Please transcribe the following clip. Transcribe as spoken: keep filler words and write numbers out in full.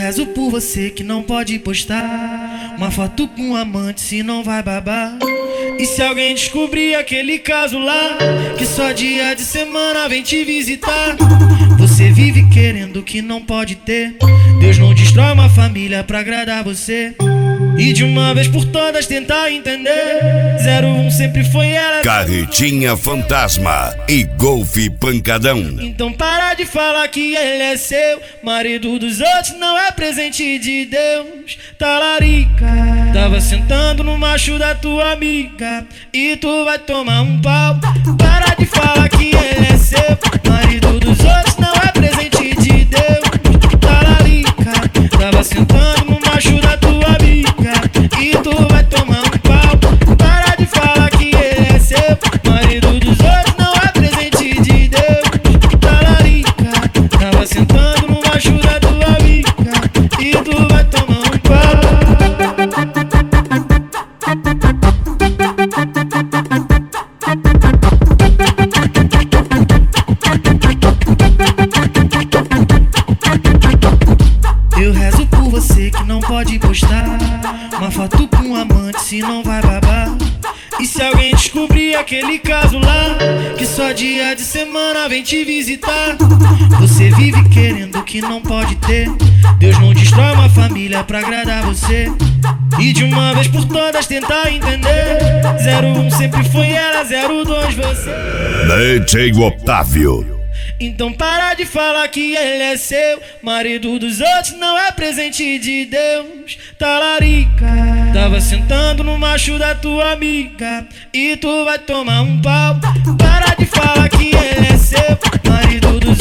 rezo por você que não pode postar uma foto com um amante, se não vai babar. E se alguém descobrir aquele caso lá, que só dia de semana vem te visitar, você vive querendo que não pode ter. Deus não destrói uma família pra agradar você. E de uma vez por todas tentar entender. zero um sempre foi ela. Carretinha Fantasma e Golfe Pancadão. Então para de falar que ele é seu. Marido dos outros não é presente de Deus. Talarica, tava sentando no macho da tua amiga e tu vai tomar um pau. Para de falar que ele é seu. Marido dos outros não é presente de Deus. Talarica, tava sentando no macho da tua amiga e tu vai tomar um pau. Para de falar que ele é seu. Marido dos outros não é presente de Deus. Talarica, tava sentando no macho da tua amiga e tu vai tomar um pau. Eu rezo por você que não pode postar uma foto com um amante, se não vai babar. E se alguém descobrir aquele caso lá, que só dia de semana vem te visitar, você vive querendo que não pode ter. Deus não destrói uma família pra agradar você. E de uma vez por todas tentar entender. zero um sempre foi ela, zero dois você. D J Otávio. Então para de falar que ele é seu. Marido dos outros não é presente de Deus. Talarica, tava sentando no macho da tua amiga e tu vai tomar um pau. Para de falar que ele é seu. Marido dos